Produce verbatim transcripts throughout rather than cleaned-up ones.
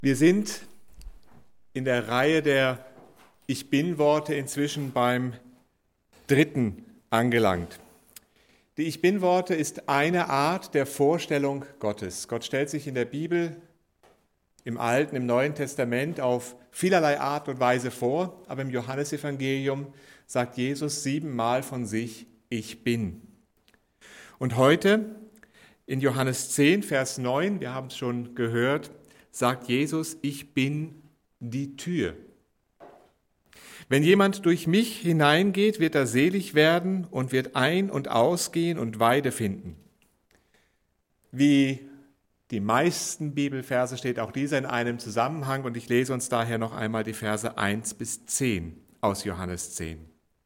Wir sind in der Reihe der Ich Bin-Worte inzwischen beim dritten angelangt. Die Ich Bin-Worte ist eine Art der Vorstellung Gottes. Gott stellt sich in der Bibel, im Alten, im Neuen Testament auf vielerlei Art und Weise vor, aber im Johannesevangelium sagt Jesus siebenmal von sich, ich bin. Und heute in Johannes zehn, Vers neun, wir haben es schon gehört, sagt Jesus, ich bin die Tür. Wenn jemand durch mich hineingeht, wird er selig werden und wird ein- und ausgehen und Weide finden. Wie die meisten Bibelverse steht auch dieser in einem Zusammenhang und ich lese uns daher noch einmal die Verse eins bis zehn aus Johannes zehn.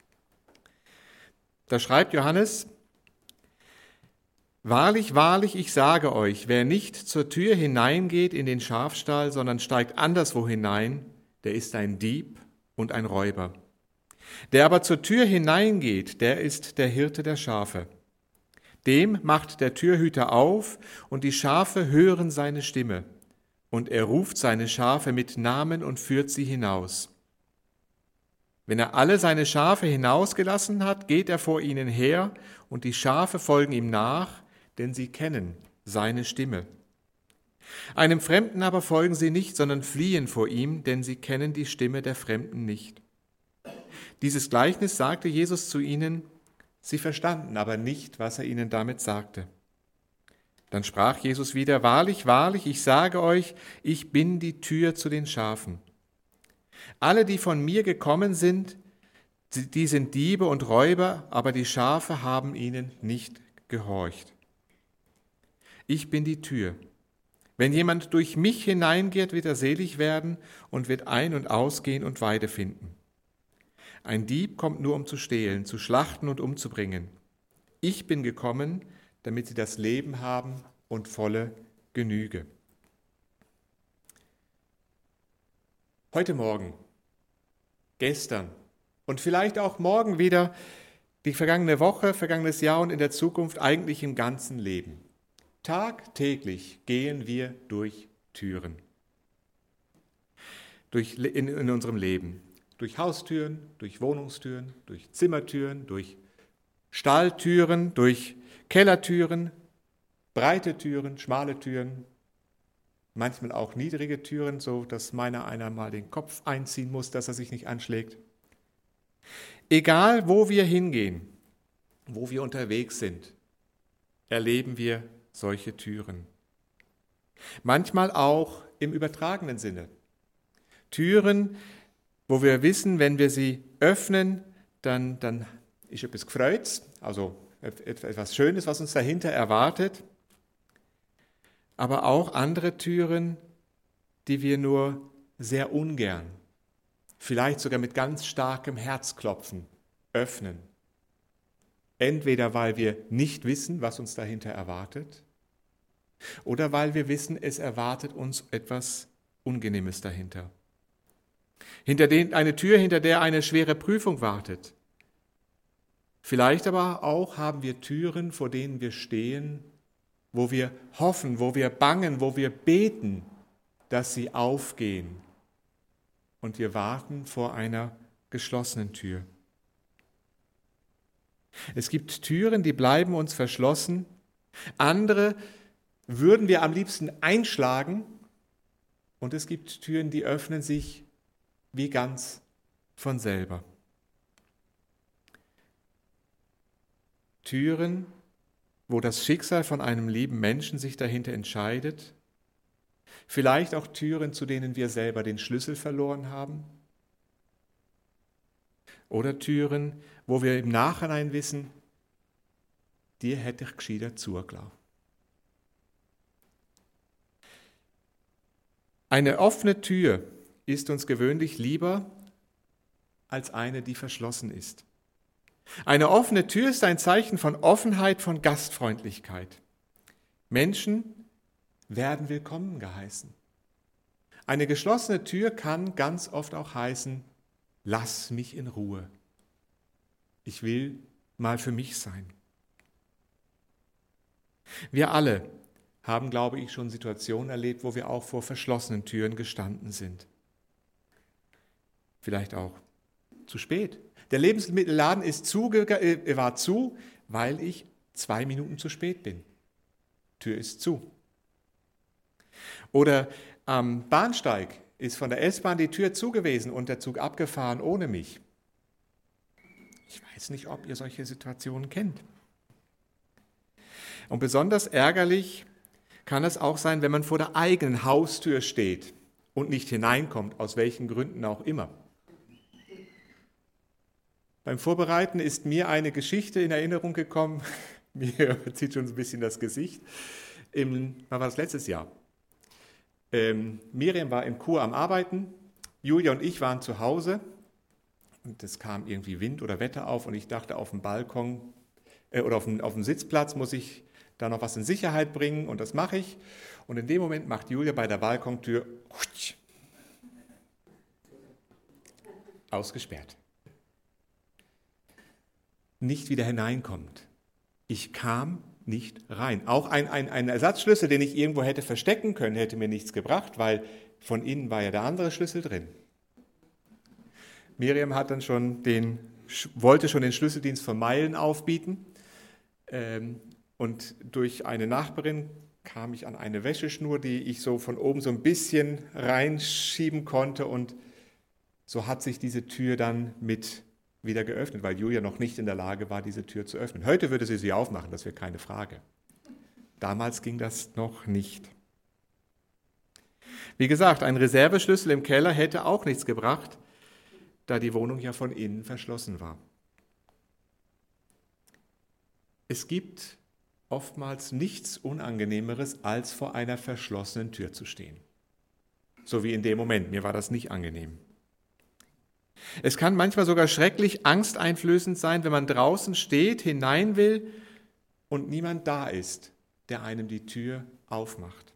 Da schreibt Johannes: Wahrlich, wahrlich, ich sage euch, wer nicht zur Tür hineingeht in den Schafstall, sondern steigt anderswo hinein, der ist ein Dieb und ein Räuber. Der aber zur Tür hineingeht, der ist der Hirte der Schafe. Dem macht der Türhüter auf, und die Schafe hören seine Stimme. Und er ruft seine Schafe mit Namen und führt sie hinaus. Wenn er alle seine Schafe hinausgelassen hat, geht er vor ihnen her, und die Schafe folgen ihm nach, denn sie kennen seine Stimme. Einem Fremden aber folgen sie nicht, sondern fliehen vor ihm, denn sie kennen die Stimme der Fremden nicht. Dieses Gleichnis sagte Jesus zu ihnen, sie verstanden aber nicht, was er ihnen damit sagte. Dann sprach Jesus wieder, wahrlich, wahrlich, ich sage euch, ich bin die Tür zu den Schafen. Alle, die von mir gekommen sind, die sind Diebe und Räuber, aber die Schafe haben ihnen nicht gehorcht. Ich bin die Tür. Wenn jemand durch mich hineingeht, wird er selig werden und wird ein- und ausgehen und Weide finden. Ein Dieb kommt nur, um zu stehlen, zu schlachten und umzubringen. Ich bin gekommen, damit sie das Leben haben und volle Genüge. Heute Morgen, gestern und vielleicht auch morgen wieder, die vergangene Woche, vergangenes Jahr und in der Zukunft eigentlich im ganzen Leben. Tagtäglich gehen wir durch Türen. Durch, in, in unserem Leben. Durch Haustüren, durch Wohnungstüren, durch Zimmertüren, durch Stalltüren, durch Kellertüren, breite Türen, schmale Türen, manchmal auch niedrige Türen, so dass meiner einer mal den Kopf einziehen muss, dass er sich nicht anschlägt. Egal, wo wir hingehen, wo wir unterwegs sind, erleben wir solche Türen. Manchmal auch im übertragenen Sinne. Türen, wo wir wissen, wenn wir sie öffnen, dann, dann ist etwas gefreut, also etwas Schönes, was uns dahinter erwartet. Aber auch andere Türen, die wir nur sehr ungern, vielleicht sogar mit ganz starkem Herzklopfen öffnen. Entweder weil wir nicht wissen, was uns dahinter erwartet, oder weil wir wissen, es erwartet uns etwas Unangenehmes dahinter. Hinter den, eine Tür, hinter der eine schwere Prüfung wartet. Vielleicht aber auch haben wir Türen, vor denen wir stehen, wo wir hoffen, wo wir bangen, wo wir beten, dass sie aufgehen. Und wir warten vor einer geschlossenen Tür. Es gibt Türen, die bleiben uns verschlossen. Andere würden wir am liebsten einschlagen. Und es gibt Türen, die öffnen sich wie ganz von selber. Türen, wo das Schicksal von einem lieben Menschen sich dahinter entscheidet. Vielleicht auch Türen, zu denen wir selber den Schlüssel verloren haben. Oder Türen, wo wir im Nachhinein wissen, dir hätte ich gescheiter zugelassen. Eine offene Tür ist uns gewöhnlich lieber als eine, die verschlossen ist. Eine offene Tür ist ein Zeichen von Offenheit, von Gastfreundlichkeit. Menschen werden willkommen geheißen. Eine geschlossene Tür kann ganz oft auch heißen, lass mich in Ruhe. Ich will mal für mich sein. Wir alle haben, glaube ich, schon Situationen erlebt, wo wir auch vor verschlossenen Türen gestanden sind. Vielleicht auch zu spät. Der Lebensmittelladen ist zu, war zu, weil ich zwei Minuten zu spät bin. Tür ist zu. Oder am Bahnsteig ist von der S-Bahn die Tür zu gewesen und der Zug abgefahren ohne mich. Ich weiß nicht, ob ihr solche Situationen kennt. Und besonders ärgerlich kann es auch sein, wenn man vor der eigenen Haustür steht und nicht hineinkommt, aus welchen Gründen auch immer. Beim Vorbereiten ist mir eine Geschichte in Erinnerung gekommen, mir zieht schon ein bisschen das Gesicht, Im, wann war das letztes Jahr? Ähm, Miriam war im Chor am Arbeiten, Julia und ich waren zu Hause und es kam irgendwie Wind oder Wetter auf und ich dachte, auf dem Balkon äh, oder auf dem, auf dem Sitzplatz muss ich da noch was in Sicherheit bringen und das mache ich. Und in dem Moment macht Julia bei der Balkontür ausgesperrt. Nicht wieder hineinkommt. Ich kam nicht rein. Auch ein, ein, ein Ersatzschlüssel, den ich irgendwo hätte verstecken können, hätte mir nichts gebracht, weil von innen war ja der andere Schlüssel drin. Miriam hat dann schon den, wollte schon den Schlüsseldienst von Meilen aufbieten. Ähm, und durch eine Nachbarin kam ich an eine Wäscheschnur, die ich so von oben so ein bisschen reinschieben konnte. Und so hat sich diese Tür dann mit wieder geöffnet, weil Julia noch nicht in der Lage war, diese Tür zu öffnen. Heute würde sie sie aufmachen, das wäre keine Frage. Damals ging das noch nicht. Wie gesagt, ein Reserveschlüssel im Keller hätte auch nichts gebracht, da die Wohnung ja von innen verschlossen war. Es gibt oftmals nichts Unangenehmeres, als vor einer verschlossenen Tür zu stehen. So wie in dem Moment, mir war das nicht angenehm. Es kann manchmal sogar schrecklich angsteinflößend sein, wenn man draußen steht, hinein will und niemand da ist, der einem die Tür aufmacht.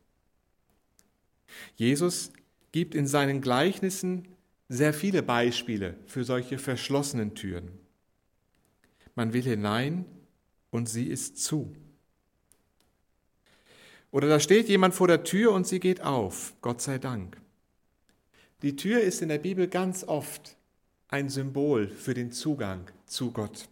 Jesus gibt in seinen Gleichnissen sehr viele Beispiele für solche verschlossenen Türen. Man will hinein und sie ist zu. Oder da steht jemand vor der Tür und sie geht auf, Gott sei Dank. Die Tür ist in der Bibel ganz oft ein Symbol für den Zugang zu Gott.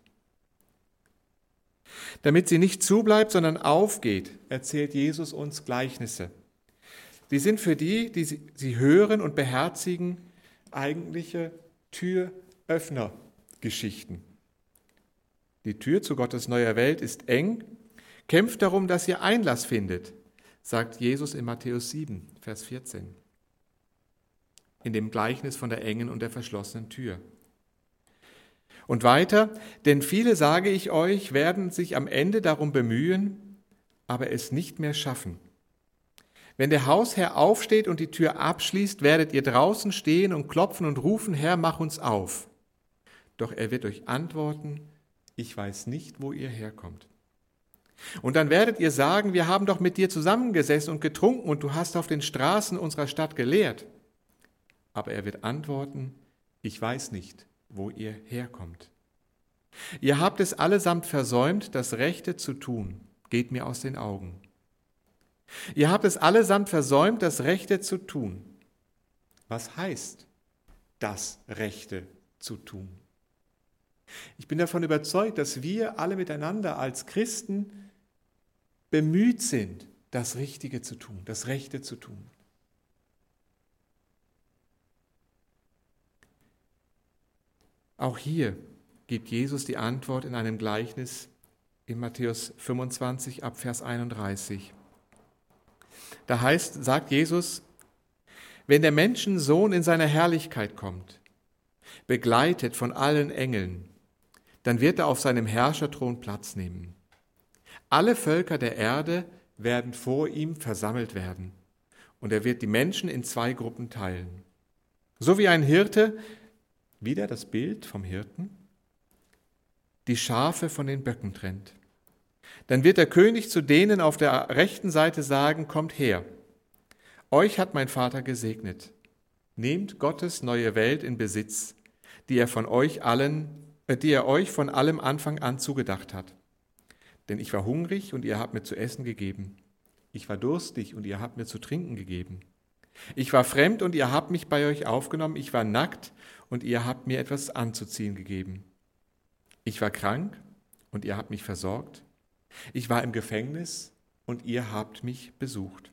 Damit sie nicht zubleibt, sondern aufgeht, erzählt Jesus uns Gleichnisse. Die sind für die, die sie hören und beherzigen, eigentliche Türöffnergeschichten. Die Tür zu Gottes neuer Welt ist eng, kämpft darum, dass ihr Einlass findet, sagt Jesus in Matthäus sieben, Vers vierzehn. In dem Gleichnis von der engen und der verschlossenen Tür. Und weiter, denn viele, sage ich euch, werden sich am Ende darum bemühen, aber es nicht mehr schaffen. Wenn der Hausherr aufsteht und die Tür abschließt, werdet ihr draußen stehen und klopfen und rufen, Herr, mach uns auf. Doch er wird euch antworten, ich weiß nicht, wo ihr herkommt. Und dann werdet ihr sagen, wir haben doch mit dir zusammengesessen und getrunken und du hast auf den Straßen unserer Stadt gelehrt. Aber er wird antworten, ich weiß nicht, wo ihr herkommt. Ihr habt es allesamt versäumt, das Rechte zu tun, geht mir aus den Augen. Ihr habt es allesamt versäumt, das Rechte zu tun. Was heißt das Rechte zu tun? Ich bin davon überzeugt, dass wir alle miteinander als Christen bemüht sind, das Richtige zu tun, das Rechte zu tun. Auch hier gibt Jesus die Antwort in einem Gleichnis in Matthäus fünfundzwanzig ab Vers einunddreißig. Da heißt, sagt Jesus, wenn der Menschensohn in seiner Herrlichkeit kommt, begleitet von allen Engeln, dann wird er auf seinem Herrscherthron Platz nehmen. Alle Völker der Erde werden vor ihm versammelt werden und er wird die Menschen in zwei Gruppen teilen. So wie ein Hirte, wieder das Bild vom Hirten, die Schafe von den Böcken trennt. Dann wird der König zu denen auf der rechten Seite sagen, kommt her, euch hat mein Vater gesegnet. Nehmt Gottes neue Welt in Besitz, die er von euch allen, äh, die er euch von allem Anfang an zugedacht hat. Denn ich war hungrig und ihr habt mir zu essen gegeben. Ich war durstig und ihr habt mir zu trinken gegeben. Ich war fremd und ihr habt mich bei euch aufgenommen. Ich war nackt und ihr habt mir etwas anzuziehen gegeben. Ich war krank und ihr habt mich versorgt. Ich war im Gefängnis und ihr habt mich besucht.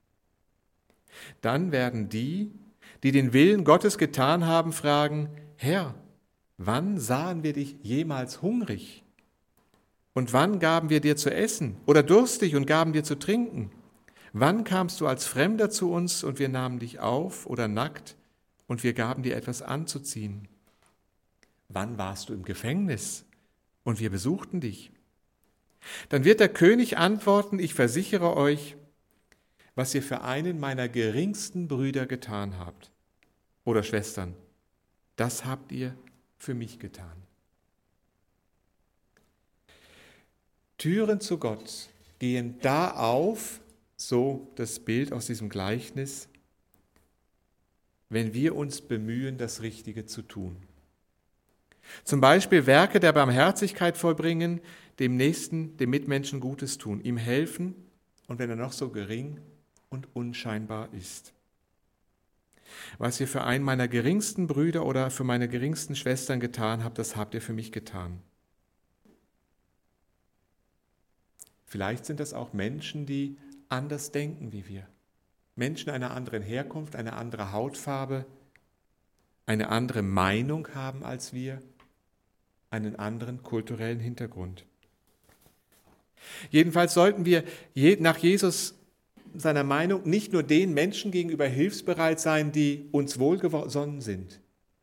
Dann werden die, die den Willen Gottes getan haben, fragen, Herr, wann sahen wir dich jemals hungrig? Und wann gaben wir dir zu essen oder durstig und gaben dir zu trinken? Wann kamst du als Fremder zu uns und wir nahmen dich auf oder nackt und wir gaben dir etwas anzuziehen? Wann warst du im Gefängnis und wir besuchten dich? Dann wird der König antworten, ich versichere euch, was ihr für einen meiner geringsten Brüder getan habt oder Schwestern, das habt ihr für mich getan. Türen zu Gott gehen da auf, so das Bild aus diesem Gleichnis, wenn wir uns bemühen, das Richtige zu tun. Zum Beispiel Werke der Barmherzigkeit vollbringen, dem Nächsten, dem Mitmenschen Gutes tun, ihm helfen und wenn er noch so gering und unscheinbar ist. Was ihr für einen meiner geringsten Brüder oder für meine geringsten Schwestern getan habt, das habt ihr für mich getan. Vielleicht sind das auch Menschen, die anders denken wie wir. Menschen einer anderen Herkunft, eine andere Hautfarbe, eine andere Meinung haben als wir, einen anderen kulturellen Hintergrund. Jedenfalls sollten wir nach Jesus seiner Meinung nicht nur den Menschen gegenüber hilfsbereit sein, die uns wohlgesonnen sind,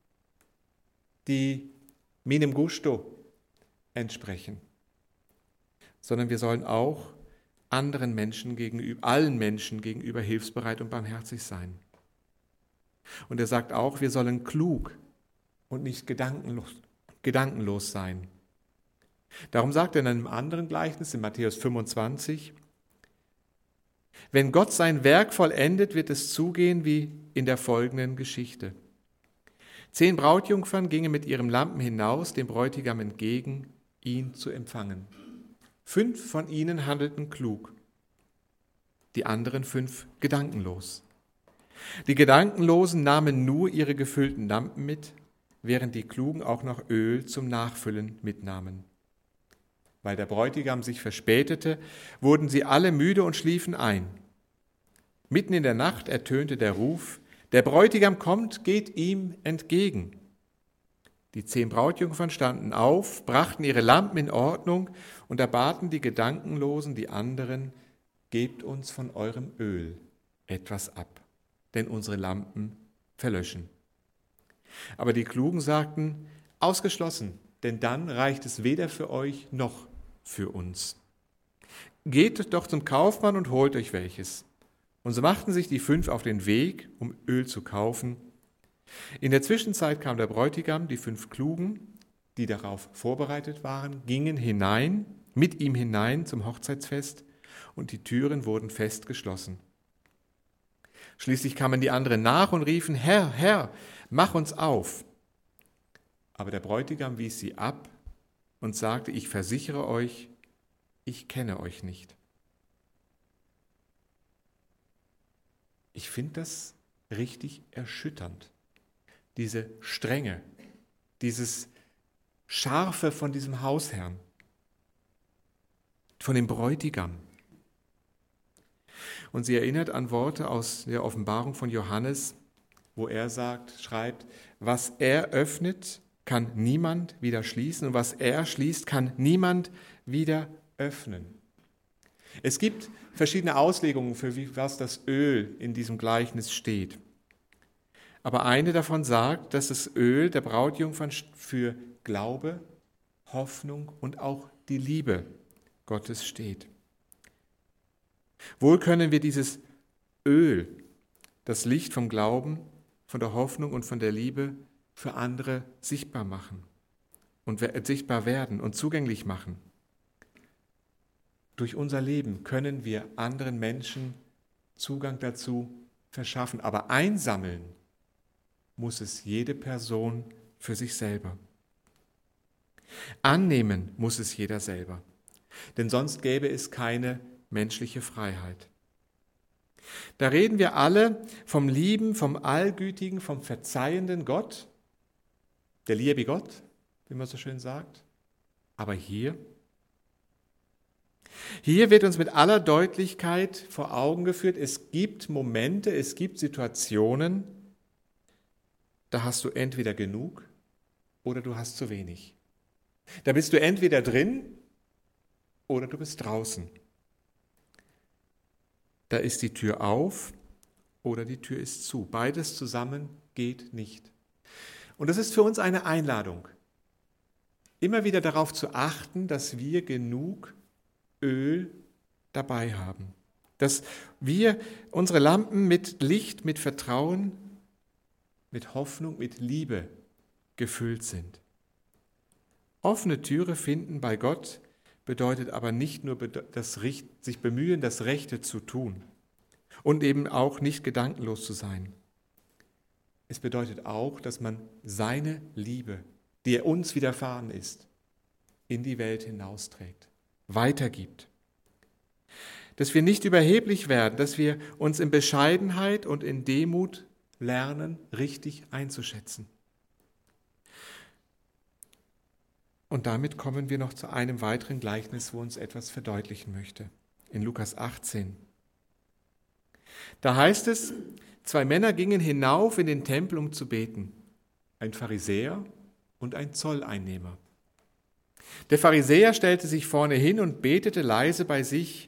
die minem gusto entsprechen, sondern wir sollen auch anderen Menschen gegenüber, allen Menschen gegenüber hilfsbereit und barmherzig sein. Und er sagt auch, wir sollen klug und nicht gedankenlos, gedankenlos sein. Darum sagt er in einem anderen Gleichnis, in Matthäus fünfundzwanzig, wenn Gott sein Werk vollendet, wird es zugehen wie in der folgenden Geschichte. Zehn Brautjungfern gingen mit ihrem Lampen hinaus, dem Bräutigam entgegen, ihn zu empfangen. Fünf von ihnen handelten klug, die anderen fünf gedankenlos. Die Gedankenlosen nahmen nur ihre gefüllten Lampen mit, während die Klugen auch noch Öl zum Nachfüllen mitnahmen. Weil der Bräutigam sich verspätete, wurden sie alle müde und schliefen ein. Mitten in der Nacht ertönte der Ruf, der Bräutigam kommt, geht ihm entgegen. Die zehn Brautjungfern standen auf, brachten ihre Lampen in Ordnung und erbaten die Gedankenlosen, die anderen, gebt uns von eurem Öl etwas ab, denn unsere Lampen verlöschen. Aber die Klugen sagten, ausgeschlossen, denn dann reicht es weder für euch noch für uns. Geht doch zum Kaufmann und holt euch welches. Und so machten sich die fünf auf den Weg, um Öl zu kaufen. In der Zwischenzeit kam der Bräutigam, die fünf Klugen, die darauf vorbereitet waren, gingen hinein, mit ihm hinein zum Hochzeitsfest und die Türen wurden fest geschlossen. Schließlich kamen die anderen nach und riefen, Herr, Herr, mach uns auf. Aber der Bräutigam wies sie ab und sagte, ich versichere euch, ich kenne euch nicht. Ich finde das richtig erschütternd, diese Strenge, dieses Scharfe von diesem Hausherrn, von dem Bräutigam. Und sie erinnert an Worte aus der Offenbarung von Johannes, wo er sagt, schreibt, was er öffnet, kann niemand wieder schließen und was er schließt, kann niemand wieder öffnen. Es gibt verschiedene Auslegungen, für was das Öl in diesem Gleichnis steht. Aber eine davon sagt, dass das Öl der Brautjungfern für Glaube, Hoffnung und auch die Liebe Gottes steht. Wohl können wir dieses Öl, das Licht vom Glauben, von der Hoffnung und von der Liebe für andere sichtbar machen und sichtbar werden und zugänglich machen. Durch unser Leben können wir anderen Menschen Zugang dazu verschaffen, aber einsammeln muss es jede Person für sich selber. Annehmen muss es jeder selber, denn sonst gäbe es keine menschliche Freiheit. Da reden wir alle vom lieben, vom allgütigen, vom verzeihenden Gott, der liebe Gott, wie man so schön sagt. Aber hier, hier wird uns mit aller Deutlichkeit vor Augen geführt, es gibt Momente, es gibt Situationen, da hast du entweder genug oder du hast zu wenig. Da bist du entweder drin oder du bist draußen. Da ist die Tür auf oder die Tür ist zu. Beides zusammen geht nicht. Und das ist für uns eine Einladung, immer wieder darauf zu achten, dass wir genug Öl dabei haben. Dass wir unsere Lampen mit Licht, mit Vertrauen, mit Hoffnung, mit Liebe gefüllt sind. Offene Türe finden bei Gott bedeutet aber nicht nur das, sich bemühen, das Rechte zu tun und eben auch nicht gedankenlos zu sein. Es bedeutet auch, dass man seine Liebe, die er uns widerfahren ist, in die Welt hinausträgt, weitergibt. Dass wir nicht überheblich werden, dass wir uns in Bescheidenheit und in Demut lernen, richtig einzuschätzen. Und damit kommen wir noch zu einem weiteren Gleichnis, wo uns etwas verdeutlichen möchte. In Lukas achtzehn. Da heißt es, zwei Männer gingen hinauf in den Tempel, um zu beten. Ein Pharisäer und ein Zolleinnehmer. Der Pharisäer stellte sich vorne hin und betete leise bei sich.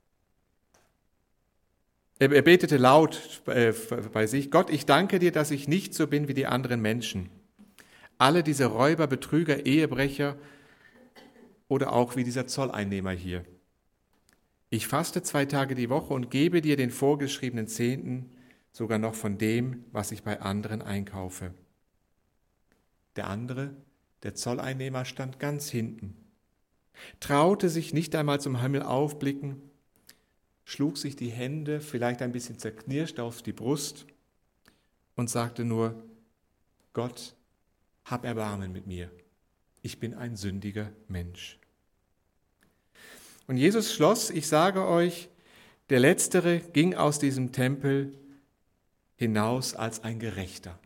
Er betete laut bei sich, Gott, ich danke dir, dass ich nicht so bin wie die anderen Menschen. Alle diese Räuber, Betrüger, Ehebrecher oder auch wie dieser Zolleinnehmer hier. Ich faste zwei Tage die Woche und gebe dir den vorgeschriebenen Zehnten, sogar noch von dem, was ich bei anderen einkaufe. Der andere, der Zolleinnehmer, stand ganz hinten, traute sich nicht einmal zum Himmel aufblicken, schlug sich die Hände, vielleicht ein bisschen zerknirscht, auf die Brust und sagte nur, Gott, hab Erbarmen mit mir. Ich bin ein sündiger Mensch. Und Jesus schloss, ich sage euch, der Letztere ging aus diesem Tempel hinaus als ein Gerechter.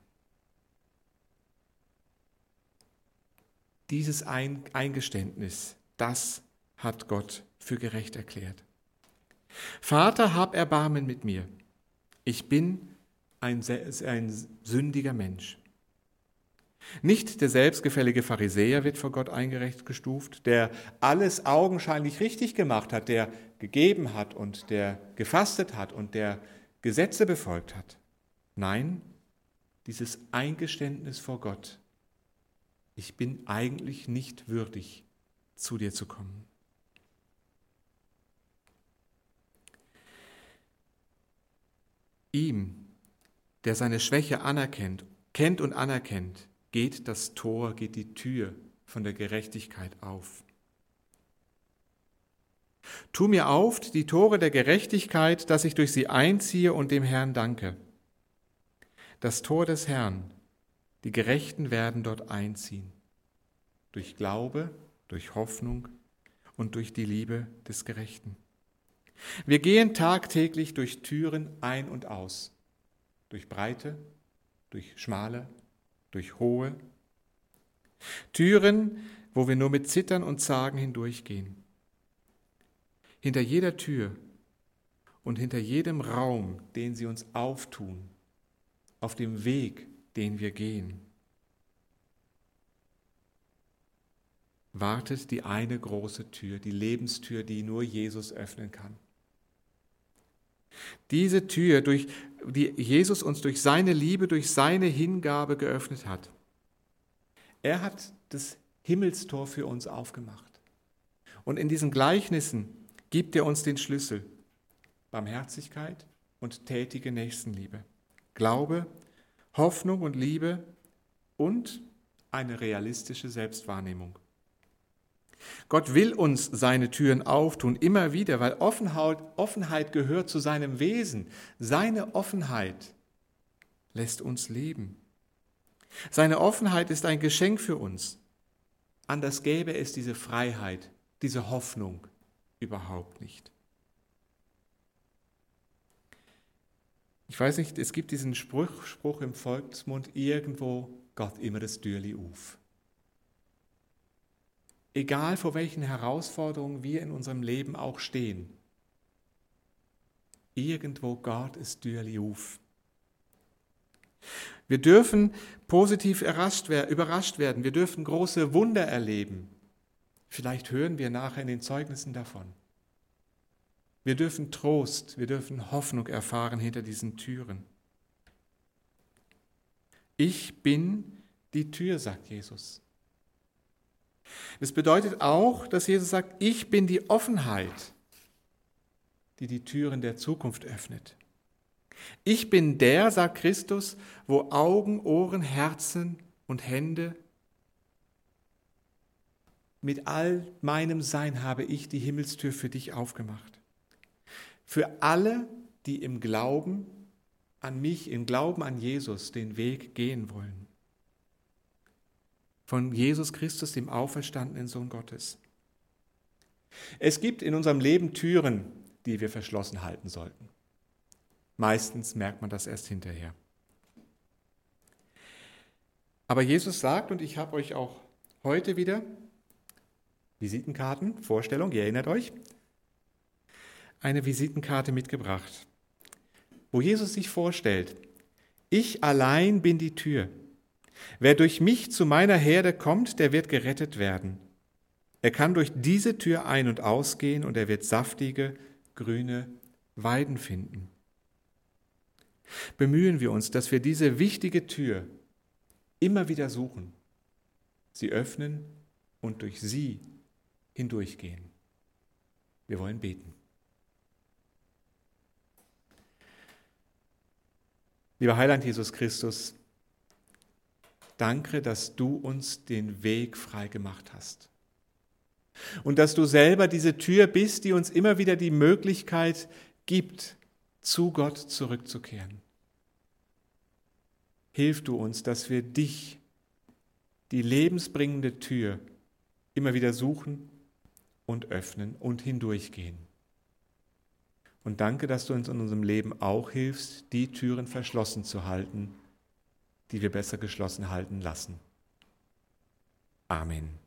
Dieses Eingeständnis, das hat Gott für gerecht erklärt. Vater, hab Erbarmen mit mir. Ich bin ein, ein sündiger Mensch. Nicht der selbstgefällige Pharisäer wird vor Gott eingereicht gestuft, der alles augenscheinlich richtig gemacht hat, der gegeben hat und der gefastet hat und der Gesetze befolgt hat. Nein, dieses Eingeständnis vor Gott, ich bin eigentlich nicht würdig, zu dir zu kommen. Ihm, der seine Schwäche anerkennt, kennt und anerkennt, geht das Tor, geht die Tür von der Gerechtigkeit auf. Tu mir auf die Tore der Gerechtigkeit, dass ich durch sie einziehe und dem Herrn danke. Das Tor des Herrn, die Gerechten werden dort einziehen. Durch Glaube, durch Hoffnung und durch die Liebe des Gerechten. Wir gehen tagtäglich durch Türen ein und aus. Durch breite, durch schmale, durch hohe. Türen, wo wir nur mit Zittern und Zagen hindurchgehen. Hinter jeder Tür und hinter jedem Raum, den sie uns auftun, auf dem Weg, den wir gehen, wartet die eine große Tür, die Lebenstür, die nur Jesus öffnen kann. Diese Tür, durch die Jesus uns durch seine Liebe, durch seine Hingabe geöffnet hat. Er hat das Himmelstor für uns aufgemacht. Und in diesen Gleichnissen gibt er uns den Schlüssel. Barmherzigkeit und tätige Nächstenliebe. Glaube, Hoffnung und Liebe und eine realistische Selbstwahrnehmung. Gott will uns seine Türen auftun, immer wieder, weil Offenheit, Offenheit gehört zu seinem Wesen. Seine Offenheit lässt uns leben. Seine Offenheit ist ein Geschenk für uns. Anders gäbe es diese Freiheit, diese Hoffnung überhaupt nicht. Ich weiß nicht, es gibt diesen Spruch, Spruch im Volksmund, irgendwo Gott immer das Türli auf. Egal vor welchen Herausforderungen wir in unserem Leben auch stehen, irgendwo Gott ist Türli auf. Wir dürfen positiv überrascht werden, wir dürfen große Wunder erleben. Vielleicht hören wir nachher in den Zeugnissen davon. Wir dürfen Trost, wir dürfen Hoffnung erfahren hinter diesen Türen. Ich bin die Tür, sagt Jesus. Das bedeutet auch, dass Jesus sagt, ich bin die Offenheit, die die Türen der Zukunft öffnet. Ich bin der, sagt Christus, wo Augen, Ohren, Herzen und Hände, mit all meinem Sein habe ich die Himmelstür für dich aufgemacht. Für alle, die im Glauben an mich, im Glauben an Jesus den Weg gehen wollen. Von Jesus Christus, dem auferstandenen Sohn Gottes. Es gibt in unserem Leben Türen, die wir verschlossen halten sollten. Meistens merkt man das erst hinterher. Aber Jesus sagt, und ich habe euch auch heute wieder Visitenkarten, Vorstellung, ihr erinnert euch, eine Visitenkarte mitgebracht, wo Jesus sich vorstellt, ich allein bin die Tür. Wer durch mich zu meiner Herde kommt, der wird gerettet werden. Er kann durch diese Tür ein- und ausgehen und er wird saftige, grüne Weiden finden. Bemühen wir uns, dass wir diese wichtige Tür immer wieder suchen, sie öffnen und durch sie hindurchgehen. Wir wollen beten. Lieber Heiland Jesus Christus, danke, dass du uns den Weg frei gemacht hast. Und dass du selber diese Tür bist, die uns immer wieder die Möglichkeit gibt, zu Gott zurückzukehren. Hilf du uns, dass wir dich, die lebensbringende Tür, immer wieder suchen und öffnen und hindurchgehen. Und danke, dass du uns in unserem Leben auch hilfst, die Türen verschlossen zu halten, die wir besser geschlossen halten lassen. Amen.